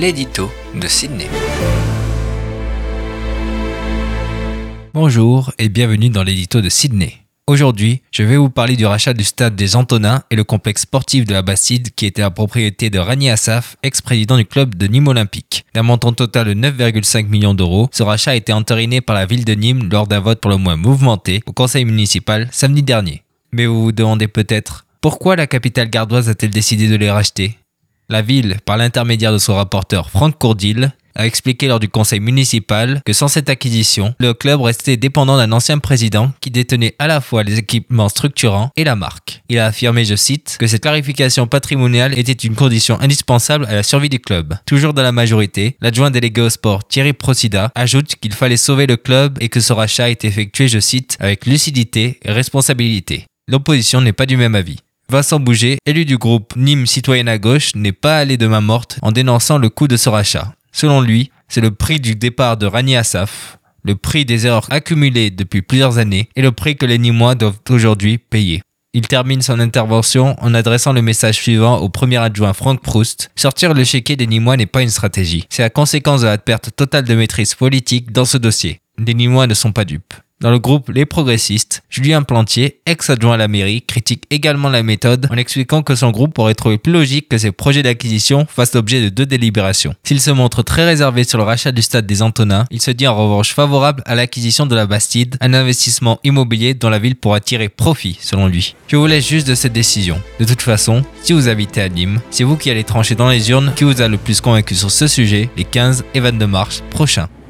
l'édito de Sydney. Bonjour et bienvenue dans l'édito de Sydney. Aujourd'hui, je vais vous parler du rachat du stade des Antonins et le complexe sportif de la Bastide qui était la propriété de Rani Assaf, ex-président du club de Nîmes Olympique. D'un montant total de 9,5 millions d'euros, ce rachat a été entériné par la ville de Nîmes lors d'un vote pour le moins mouvementé au conseil municipal samedi dernier. Mais vous vous demandez peut-être, pourquoi la capitale gardoise a-t-elle décidé de les racheter ? La ville, par l'intermédiaire de son rapporteur Franck Courdil, a expliqué lors du conseil municipal que sans cette acquisition, le club restait dépendant d'un ancien président qui détenait à la fois les équipements structurants et la marque. Il a affirmé, je cite, que cette clarification patrimoniale était une condition indispensable à la survie du club. Toujours dans la majorité, l'adjoint délégué au sport Thierry Procida ajoute qu'il fallait sauver le club et que ce rachat a été effectué, je cite, avec lucidité et responsabilité. L'opposition n'est pas du même avis. Vincent Bouget, élu du groupe Nîmes Citoyenne à gauche, n'est pas allé de main morte en dénonçant le coût de ce rachat. Selon lui, c'est le prix du départ de Rani Assaf, le prix des erreurs accumulées depuis plusieurs années et le prix que les Nîmois doivent aujourd'hui payer. Il termine son intervention en adressant le message suivant au premier adjoint Franck Proust. Sortir le chéquier des Nîmois n'est pas une stratégie. C'est la conséquence de la perte totale de maîtrise politique dans ce dossier. Les Nîmois ne sont pas dupes. Dans le groupe Les Progressistes, Julien Plantier, ex-adjoint à la mairie, critique également la méthode en expliquant que son groupe aurait trouvé plus logique que ses projets d'acquisition fassent l'objet de 2 délibérations. S'il se montre très réservé sur le rachat du stade des Antonins, il se dit en revanche favorable à l'acquisition de la Bastide, un investissement immobilier dont la ville pourra tirer profit, selon lui. Je vous laisse juste de cette décision. De toute façon, si vous habitez à Nîmes, c'est vous qui allez trancher dans les urnes qui vous a le plus convaincu sur ce sujet les 15 et 22 mars prochains.